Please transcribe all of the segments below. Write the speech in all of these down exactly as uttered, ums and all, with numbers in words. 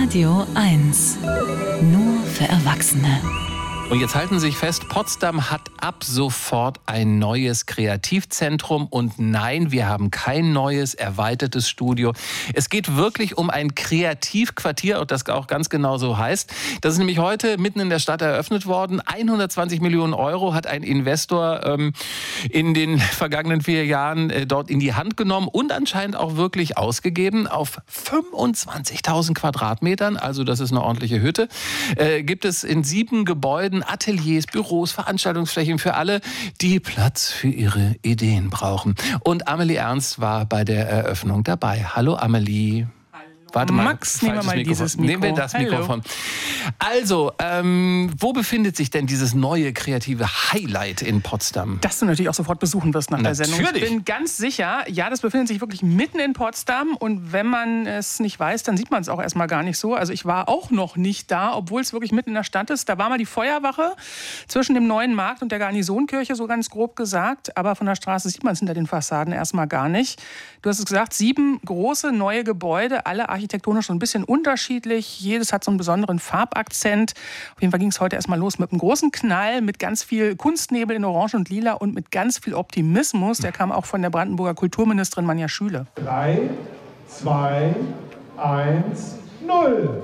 Radio eins. Nur für Erwachsene. Und jetzt halten Sie sich fest, Potsdam hat ab sofort ein neues Kreativzentrum. Und nein, wir haben kein neues, erweitertes Studio. Es geht wirklich um ein Kreativquartier, das auch ganz genau so heißt. Das ist nämlich heute mitten in der Stadt eröffnet worden. hundertzwanzig Millionen Euro hat ein Investor ähm, in den vergangenen vier Jahren äh, dort in die Hand genommen und anscheinend auch wirklich ausgegeben. Auf fünfundzwanzigtausend Quadratmetern, also das ist eine ordentliche Hütte, äh, gibt es in sieben Gebäuden Ateliers, Büros, Veranstaltungsflächen für alle, die Platz für ihre Ideen brauchen. Und Amelie Ernst war bei der Eröffnung dabei. Hallo Amelie. Warte mal, Max, nehmen wir mal Mikrofon. dieses Mikro. Nehmen wir das Hallo. Mikrofon. Also, ähm, wo befindet sich denn dieses neue kreative Highlight in Potsdam? Das du natürlich auch sofort besuchen wirst nach der Natürlich. Sendung. Ich bin ganz sicher, ja, das befindet sich wirklich mitten in Potsdam. Und wenn man es nicht weiß, dann sieht man es auch erstmal gar nicht so. Also ich war auch noch nicht da, obwohl es wirklich mitten in der Stadt ist. Da war mal die Feuerwache zwischen dem Neuen Markt und der Garnisonkirche, so ganz grob gesagt. Aber von der Straße sieht man es hinter den Fassaden erstmal gar nicht. Du hast es gesagt, sieben große neue Gebäude, alle architektonisch so ein bisschen unterschiedlich. Jedes hat so einen besonderen Farbakzent. Auf jeden Fall ging es heute erstmal los mit einem großen Knall, mit ganz viel Kunstnebel in Orange und Lila und mit ganz viel Optimismus. Der kam auch von der Brandenburger Kulturministerin Manja Schüle. drei, zwei, eins, null.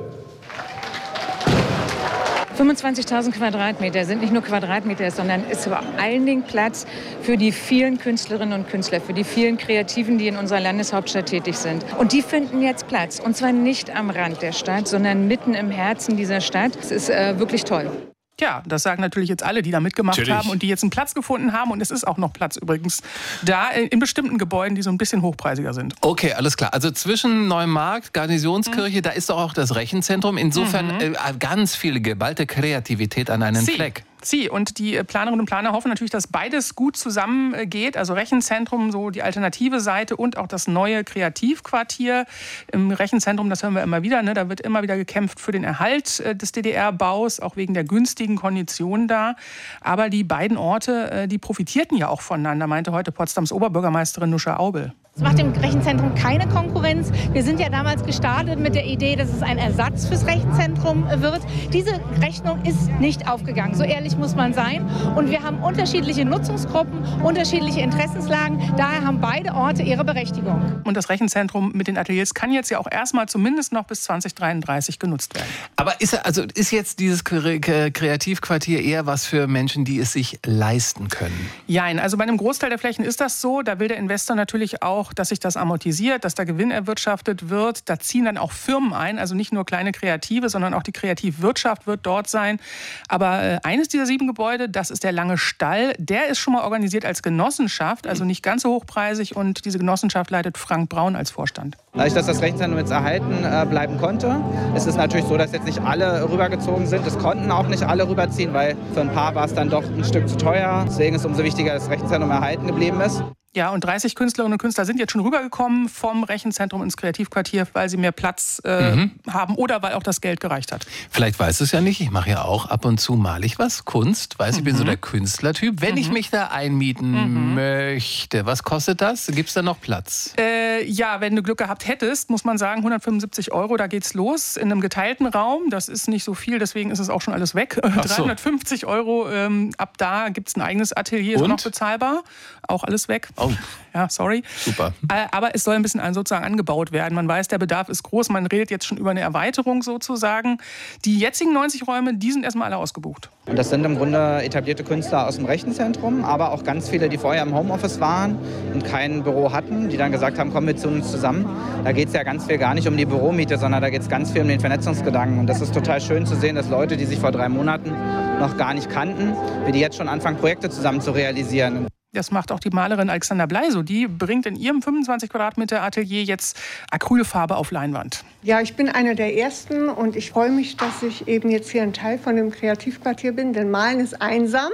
fünfundzwanzigtausend Quadratmeter sind nicht nur Quadratmeter, sondern ist vor allen Dingen Platz für die vielen Künstlerinnen und Künstler, für die vielen Kreativen, die in unserer Landeshauptstadt tätig sind. Und die finden jetzt Platz. Und zwar nicht am Rand der Stadt, sondern mitten im Herzen dieser Stadt. Es ist äh, wirklich toll. Ja, das sagen natürlich jetzt alle, die da mitgemacht Natürlich. haben und die jetzt einen Platz gefunden haben. Und es ist auch noch Platz übrigens da in bestimmten Gebäuden, die so ein bisschen hochpreisiger sind. Okay, alles klar. Also zwischen Neumarkt, Garnisonskirche, mhm. da ist doch auch das Rechenzentrum. Insofern mhm. äh, ganz viel geballte Kreativität an einen Sie. Fleck. Sie. Und die Planerinnen und Planer hoffen natürlich, dass beides gut zusammengeht. Also Rechenzentrum, so die alternative Seite und auch das neue Kreativquartier. Im Rechenzentrum, das hören wir immer wieder, ne, da wird immer wieder gekämpft für den Erhalt des D D R-Baus, auch wegen der günstigen Konditionen da. Aber die beiden Orte, die profitierten ja auch voneinander, meinte heute Potsdams Oberbürgermeisterin Nuscha Aubel. Es macht dem Rechenzentrum keine Konkurrenz. Wir sind ja damals gestartet mit der Idee, dass es ein Ersatz fürs Rechenzentrum wird. Diese Rechnung ist nicht aufgegangen, so ehrlich muss man sein. Und wir haben unterschiedliche Nutzungsgruppen, unterschiedliche Interessenslagen. Daher haben beide Orte ihre Berechtigung. Und das Rechenzentrum mit den Ateliers kann jetzt ja auch erstmal zumindest noch bis zwanzig dreiunddreißig genutzt werden. Aber ist, also ist jetzt dieses Kreativquartier eher was für Menschen, die es sich leisten können? Jein, also bei einem Großteil der Flächen ist das so. Da will der Investor natürlich auch, dass sich das amortisiert, dass da Gewinn erwirtschaftet wird. Da ziehen dann auch Firmen ein, also nicht nur kleine Kreative, sondern auch die Kreativwirtschaft wird dort sein. Aber äh, eines dieser sieben Gebäude, das ist der Lange Stall, der ist schon mal organisiert als Genossenschaft, also nicht ganz so hochpreisig. Und diese Genossenschaft leitet Frank Braun als Vorstand. Dadurch, dass das Rechenzentrum jetzt erhalten äh, bleiben konnte, ist es natürlich so, dass jetzt nicht alle rübergezogen sind. Es konnten auch nicht alle rüberziehen, weil für ein paar war es dann doch ein Stück zu teuer. Deswegen ist es umso wichtiger, dass das Rechenzentrum erhalten geblieben ist. Ja, und dreißig Künstlerinnen und Künstler sind jetzt schon rübergekommen vom Rechenzentrum ins Kreativquartier, weil sie mehr Platz äh, mhm. haben oder weil auch das Geld gereicht hat. Vielleicht weißt du es ja nicht, ich mache ja auch ab und zu mal ich was, Kunst, weiß, mhm. ich bin so der Künstlertyp. Wenn mhm. ich mich da einmieten mhm. möchte, was kostet das? Gibt es da noch Platz? Äh, ja, wenn du Glück gehabt hättest, muss man sagen, hundertfünfundsiebzig Euro, da geht's los in einem geteilten Raum. Das ist nicht so viel, deswegen ist es auch schon alles weg. So. dreihundertfünfzig Euro, ähm, ab da gibt es ein eigenes Atelier, ist auch noch bezahlbar. Auch alles weg. Oh. Ja, sorry. Super. Aber es soll ein bisschen sozusagen angebaut werden. Man weiß, der Bedarf ist groß. Man redet jetzt schon über eine Erweiterung sozusagen. Die jetzigen neunzig Räume, die sind erstmal alle ausgebucht. Und das sind im Grunde etablierte Künstler aus dem Rechenzentrum, aber auch ganz viele, die vorher im Homeoffice waren und kein Büro hatten, die dann gesagt haben, kommen wir zu uns zusammen. Da geht es ja ganz viel gar nicht um die Büromiete, sondern da geht es ganz viel um den Vernetzungsgedanken. Und das ist total schön zu sehen, dass Leute, die sich vor drei Monaten noch gar nicht kannten, wie die jetzt schon anfangen, Projekte zusammen zu realisieren. Das macht auch die Malerin Alexandra Blei so. Die bringt in ihrem fünfundzwanzig Quadratmeter Atelier jetzt Acrylfarbe auf Leinwand. Ja, ich bin einer der Ersten und ich freue mich, dass ich eben jetzt hier ein Teil von dem Kreativquartier bin, denn Malen ist einsam.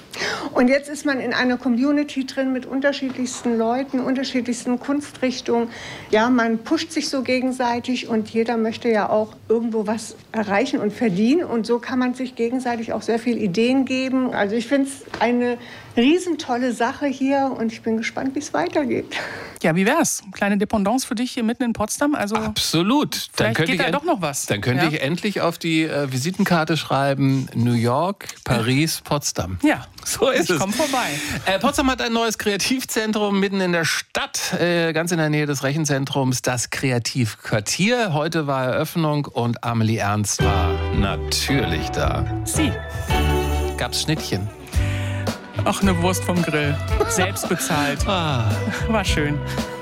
Und jetzt ist man in einer Community drin mit unterschiedlichsten Leuten, unterschiedlichsten Kunstrichtungen. Ja, man pusht sich so gegenseitig und jeder möchte ja auch irgendwo was erreichen und verdienen. Und so kann man sich gegenseitig auch sehr viele Ideen geben. Also ich finde es eine riesentolle Sache hier und ich bin gespannt, wie es weitergeht. Ja, wie wär's? Kleine Dependance für dich hier mitten in Potsdam? Also absolut. Und dann Vielleicht könnte geht ich da doch noch was. Dann könnte ja? ich endlich auf die äh, Visitenkarte schreiben: New York, Paris, Potsdam. Ja, so ist ich es. komm vorbei. Äh, Potsdam hat ein neues Kreativzentrum mitten in der Stadt, äh, ganz in der Nähe des Rechenzentrums, das Kreativquartier. Heute war Eröffnung und Amelie Ernst war natürlich da. Sie. Gab's Schnittchen? Ach, eine Wurst vom Grill. Selbst bezahlt. Ah. War schön.